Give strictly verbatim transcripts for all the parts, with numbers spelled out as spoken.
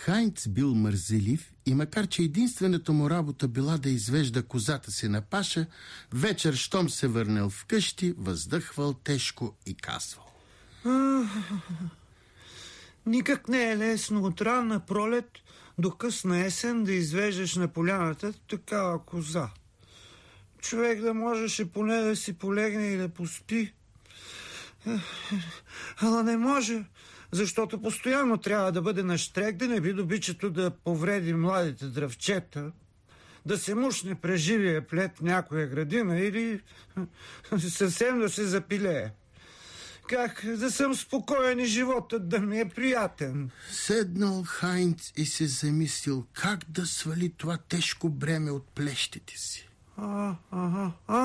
Хайнц бил мързелив и макар че единствената му работа била да извежда козата си на паша, вечер, щом се върнал вкъщи, въздъхвал тежко и казвал: никак не е лесно от ранна пролет до късна есен да извеждаш на поляната такава коза. Човек да можеше поне да си полегне и да поспи. Ала не може, защото постоянно трябва да бъде на щрек, да не би добичето да повреди младите дръвчета, да се мушне през живия плет в някоя градина или съвсем да се запилее. Как да съм спокоен и животът да ми е приятен? Седнал Хайнц и се замислил как да свали това тежко бреме от плещите си. А, ага, а,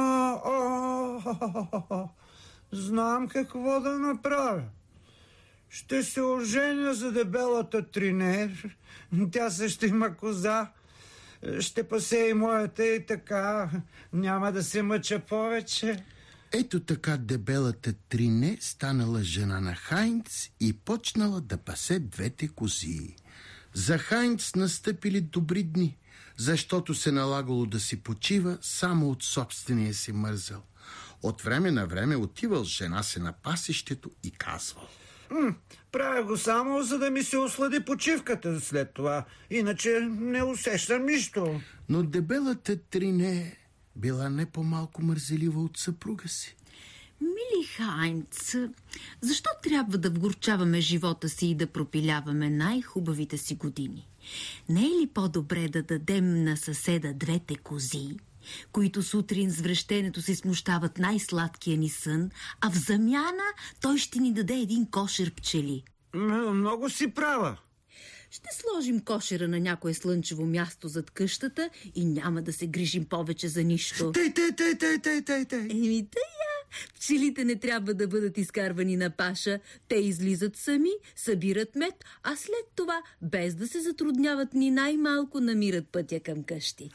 а, знам какво да направя. Ще се оженя за дебелата Трине. Тя също има коза. Ще пасе и моята и така. Няма да се мъча повече. Ето така дебелата Трине станала жена на Хайнц и почнала да пасе двете кози. За Хайнц настъпили добри дни, защото се налагало да си почива само от собствения си мързъл. От време на време отивал с жена си на пасището и казвал: М, правя го само, за да ми се ослади почивката след това. Иначе не усещам нищо. Но дебелата Трине била не по-малко мързелива от съпруга си. Мили Хайнц, защо трябва да вгорчаваме живота си и да пропиляваме най-хубавите си години? Не е ли по-добре да дадем на съседа двете кози, които сутрин с връщенето си смущават най-сладкия ни сън, а в замяна той ще ни даде един кошер пчели? М, много си права. Ще сложим кошера на някое слънчево място зад къщата и няма да се грижим повече за нищо. Тей, тей, тей, тей, тей, тей, тей. Еми, тъя! Пчелите не трябва да бъдат изкарвани на паша. Те излизат сами, събират мед, а след това, без да се затрудняват ни най-малко, намират пътя към къщи.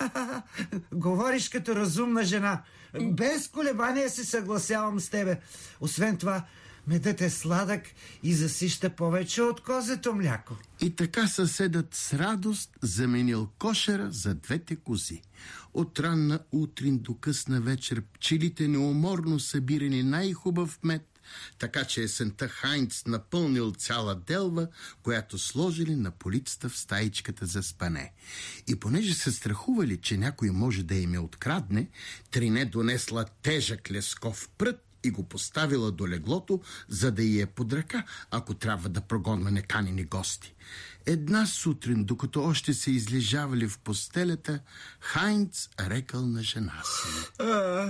Говориш като разумна жена. Без колебание се съгласявам с тебе. Освен това, медът е сладък и засища повече от козето мляко. И така съседът с радост заменил кошера за двете кози. От ранна утрин до късна вечер пчелите неуморно събирани най-хубав мед, така че есента Хайнц напълнил цяла делва, която сложили на полицата в стаичката за спане. И понеже се страхували, че някой може да им я открадне, Трине донесла тежък лесков прът и го поставила до леглото, за да й е под ръка, ако трябва да прогонва неканени гости. Една сутрин, докато още се излежавали в постелята, Хайнц рекал на жена си: А,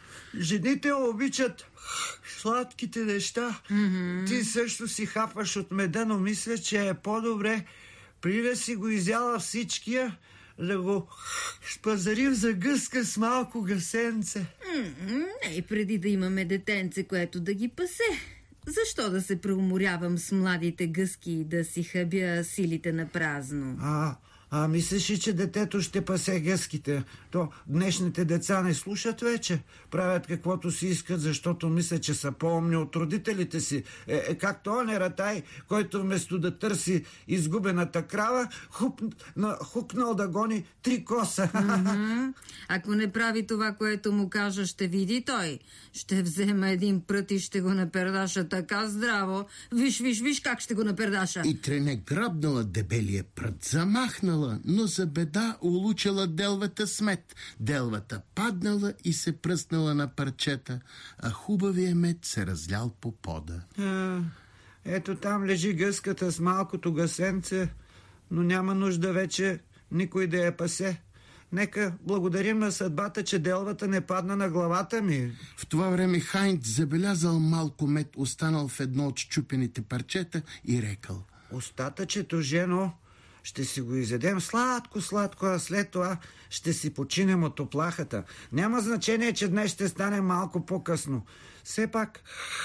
жените обичат сладките неща. Mm-hmm. Ти също си хапваш от меда, но мисля, че е по-добре преди да си го изяла всичкия, да го шпазарим за гъска с малко гъсенце. Mm-hmm. Ей, преди да имаме детенце, което да ги пасе. Защо да се преуморявам с младите гъски и да си хабя силите на празно? А, а мислиш ли, че детето ще пасе гъските? То днешните деца не слушат вече. Правят каквото си искат, защото мислят, че са по-умни от родителите си. Е, е както он е Ратай, който вместо да търси изгубената крава, хуп, на, хукнал да гони три коса. Mm-hmm. Ако не прави това, което му кажа, ще види той. Ще взема един прът и ще го напердаша така здраво. Виж, виж, виж как ще го напердаша. И Трине грабнала дебелия прът, замахнала, но за беда улучила делвата с мед. Делвата паднала и се пръснала на парчета, а хубавия мед се разлял по пода. А, ето там лежи гъската с малкото гъсенце, но няма нужда вече никой да я пасе. Нека благодарим на съдбата, че делвата не падна на главата ми. В това време Хайнц забелязал малко мед, останал в едно от счупените парчета и рекал: остатъчето, жено, ще си го изедем сладко-сладко, а след това ще си починем от оплахата. Няма значение, че днес ще стане малко по-късно. Все пак,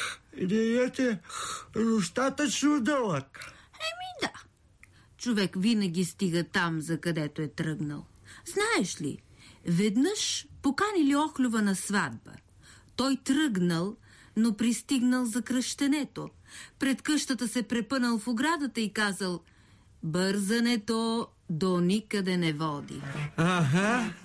денят е достатъчно дълъг. Еми да, човек винаги стига там, за където е тръгнал. Знаеш ли, веднъж поканили Охлюва на сватба. Той тръгнал, но пристигнал за кръщенето. Пред къщата се препънал в оградата и казал: Бързането до никъде не води. Ага,